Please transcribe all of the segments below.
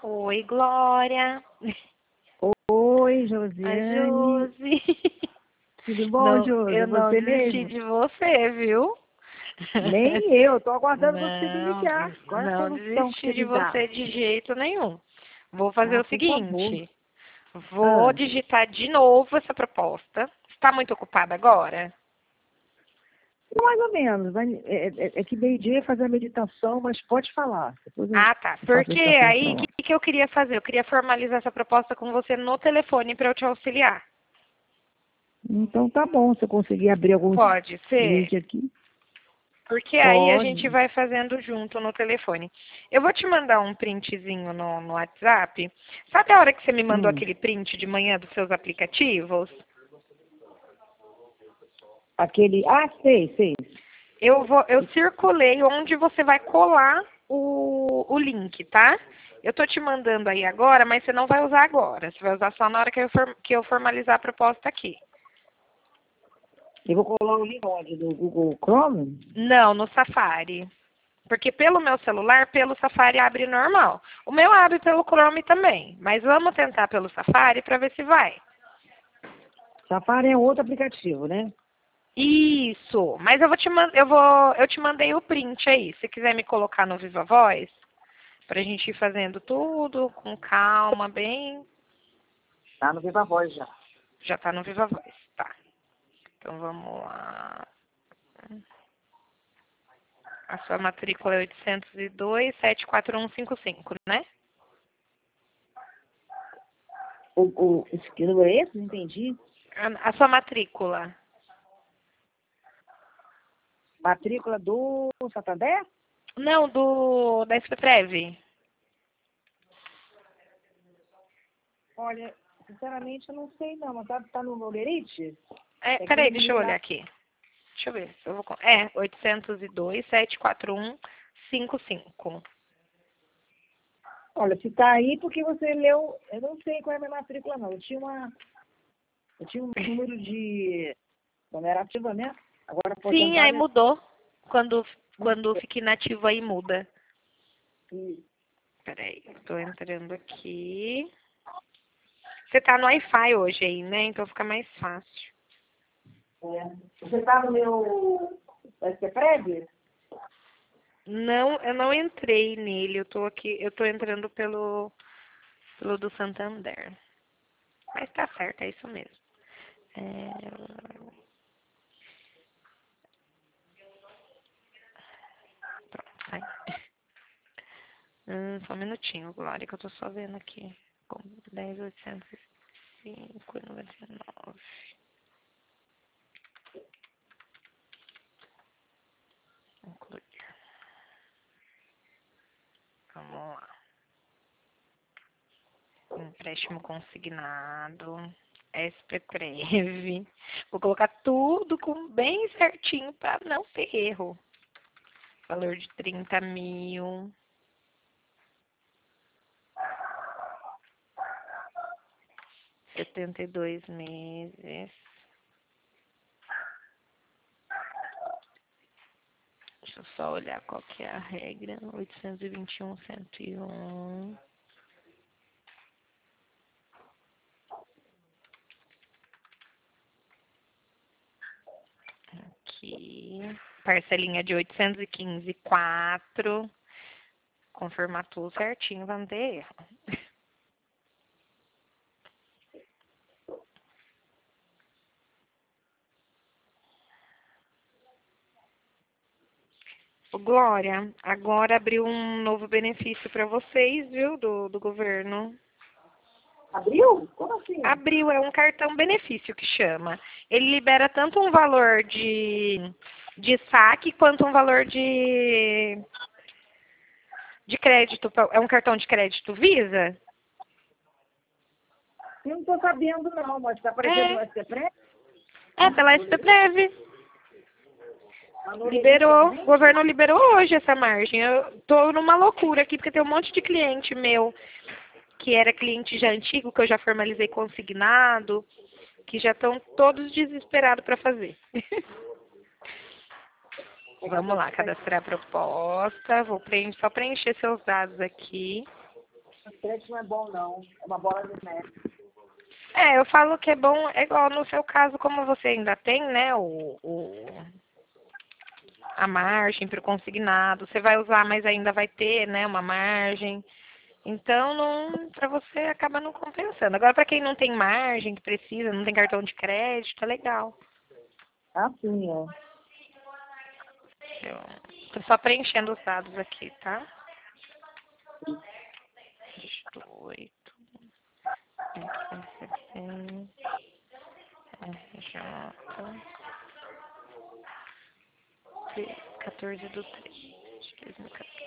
Oi, Glória. Oi, A Josiane. Josi. Tudo bom, Não, Josi? eu não Você desisti mesmo? de você, viu? Nem eu. Tô aguardando você me Não, ligar. Qual é a não solução que desisti você de me dá? você de jeito nenhum. Vou fazer Ah, o por favor. seguinte. Vou Ah, digitar de novo essa proposta. Está muito ocupada agora? mais ou menos. É que meio-dia ia fazer a meditação, mas pode falar. Depois eu Ah, tá. faço a Porque meditação aí, outra o hora. que eu queria fazer? Eu queria formalizar essa proposta com você no telefone para eu te auxiliar. Então tá bom. Se eu conseguir abrir alguns Pode ser? link aqui, Porque aí a gente pode. vai fazendo junto no telefone. Eu vou te mandar um printzinho no WhatsApp. Sabe a hora que você me mandou Hum. aquele print de manhã dos seus aplicativos? Aquele. Ah, sei. Eu circulei onde você vai colar o link, tá? Eu tô te mandando aí agora, mas você não vai usar agora. Você vai usar só na hora que eu formalizar a proposta aqui. Eu vou colar o link onde? Do Google Chrome? Não, no Safari. Porque pelo meu celular, pelo Safari abre normal. O meu abre pelo Chrome também. Mas vamos tentar pelo Safari para ver se vai. Safari é outro aplicativo, né? Isso. Mas eu vou te eu te mandei o print aí. Se quiser me colocar no Viva Voz, pra gente ir fazendo tudo com calma, bem. Tá no Viva Voz já. Já tá no Viva Voz. Tá. Então vamos lá. A sua matrícula é 802-74155, né? Esse número é esse? Não entendi. A sua matrícula. Matrícula do Santander? Não, da SPTrev. Olha, sinceramente eu não sei não, mas tá no Nolerite? É, É que peraí, o deixa eu menino olhar lá. aqui. Deixa eu ver. Se eu vou... É, 802-741-55. Olha, se tá aí porque você leu, eu não sei qual é a minha matrícula não. Eu tinha um número de, quando era ativa, né? Agora Sim, aí aposentada. mudou. Quando fica inativo aí muda. Peraí, eu tô entrando aqui. Você tá no Wi-Fi hoje aí, né? Então fica mais fácil. Você tá no meu SPPrev? Não, eu não entrei nele. Eu tô aqui, eu tô entrando pelo do Santander. Mas tá certo, é isso mesmo. É... Pronto, sai. Só um minutinho, Glória, que eu tô só vendo aqui. Com 10.805,99. Incluir. Vamos lá. Empréstimo consignado. SPTrev. Vou colocar tudo bem certinho para não ter erro. Valor de 30 mil. 72 meses. Deixa eu só olhar qual que é a regra. 821.101. Aqui. Parcelinha de 815,4. Confirmar tudo certinho para não ter erro. Ô, Glória, agora abriu um novo benefício para vocês, viu, do governo. Abriu? Como assim? Abriu, é um cartão benefício que chama. Ele libera tanto um valor de saque quanto um valor de crédito. É um cartão de crédito Visa? Eu não tô sabendo não, mas tá aparecendo no É, SPPrev? é pela SPTrev. A Nolerite Liberou, o também? governo liberou hoje essa margem. Eu tô numa loucura aqui, porque tem um monte de cliente meu que era cliente já antigo, que eu já formalizei consignado, que já estão todos desesperados para fazer. Vamos lá, cadastrar a proposta. Vou só preencher seus dados aqui. crédito não é bom, não. É uma bola de neve. Eu falo que é bom, é igual no seu caso, como você ainda tem, né, a margem para o consignado, você vai usar, mas ainda vai ter, né, uma margem. Então, não, para você acaba não compensando. Agora, para quem não tem margem, que precisa, não tem cartão de crédito, é legal. Ah, sim, é. Eu tô só preenchendo os dados aqui, tá? 8, RJ, 14 do 3 de 2014.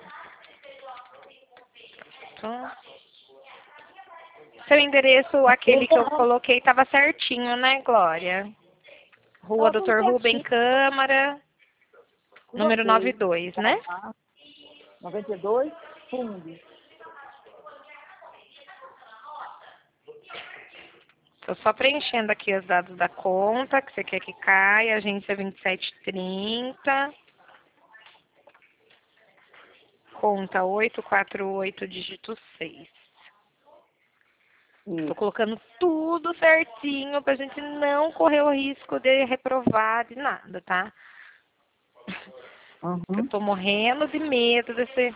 Seu endereço, aquele que eu coloquei, estava certinho, né, Glória? Rua Tá tudo Dr. Rubem certinho. Câmara, Tudo número ok. 92, né? 92, fundo. Estou só preenchendo aqui os dados da conta, que você quer que caia, agência 2730, conta 848, dígito 6. Estou colocando tudo certinho pra gente não correr o risco de reprovar de nada, tá? Eu tô morrendo de medo desse...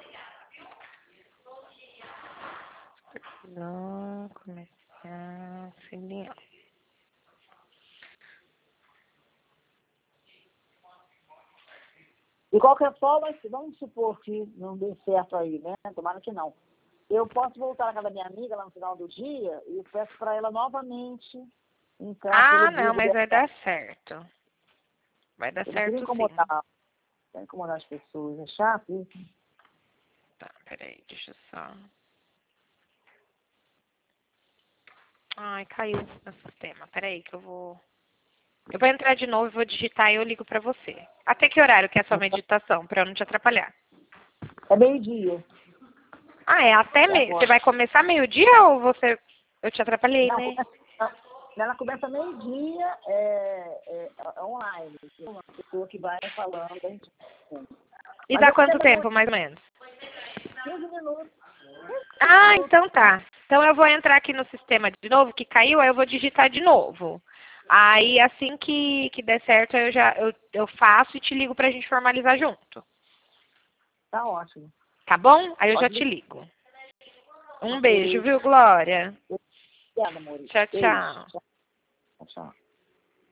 Não, comercial, filial. De qualquer forma, vamos supor que não dê certo aí, né? Tomara que não. Eu posso voltar na casa da minha amiga lá no final do dia e peço para ela novamente entrar pelo Não, Google. mas vai dar certo. Vai dar Eu não queria certo sim. incomodar as pessoas, é chato isso. Tá, peraí, deixa eu só... Ai, caiu no sistema. Peraí que eu vou... Eu vou entrar de novo, vou digitar e eu ligo pra você. Até que horário que é a sua meditação, pra eu não te atrapalhar? É meio-dia. É até Você vai começar meio-dia ou você... Eu te atrapalhei, Não, né? ela começa meio-dia, é online. Uma pessoa que vai falando. A gente... E Mas dá eu quanto quero tempo, mais ou menos? 15 minutos. Então tá. Então eu vou entrar aqui no sistema de novo, que caiu, aí eu vou digitar de novo. Aí assim que der certo, eu faço e te ligo pra gente formalizar junto. Tá ótimo. Tá bom? Aí eu já Pode te ligo. Um Ok. beijo, viu, Glória? Obrigada, amor. Tchau, Beijo. tchau. Tchau. Tchau.